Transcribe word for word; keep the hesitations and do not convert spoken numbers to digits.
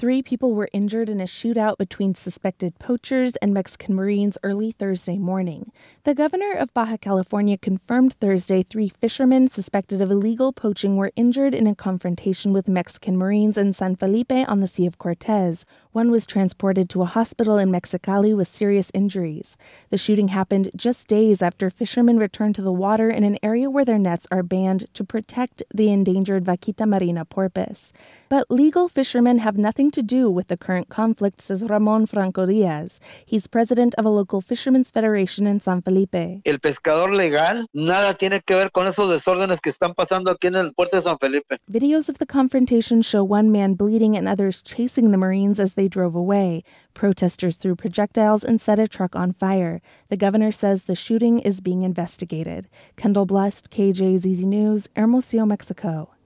Three people were injured in a shootout between suspected poachers and Mexican Marines early Thursday morning. The governor of Baja California confirmed Thursday three fishermen suspected of illegal poaching were injured in a confrontation with Mexican Marines in San Felipe on the Sea of Cortez. One was transported to a hospital in Mexicali with serious injuries. The shooting happened just days after fishermen returned to the water in an area where their nets are banned to protect the endangered Vaquita marina porpoise. But legal fishermen have nothing to do with the current conflict, says Ramon Franco Diaz. He's president of a local fishermen's federation in San Felipe. El pescador legal nada tiene que ver con esos desórdenes que están pasando aquí en el puerto de San Felipe. Videos of the confrontation show one man bleeding and others chasing the Marines as they drove away. Protesters threw projectiles and set a truck on fire. The governor says the shooting is being investigated. Kendall Blust, K J Z Z News, Hermosillo, Mexico.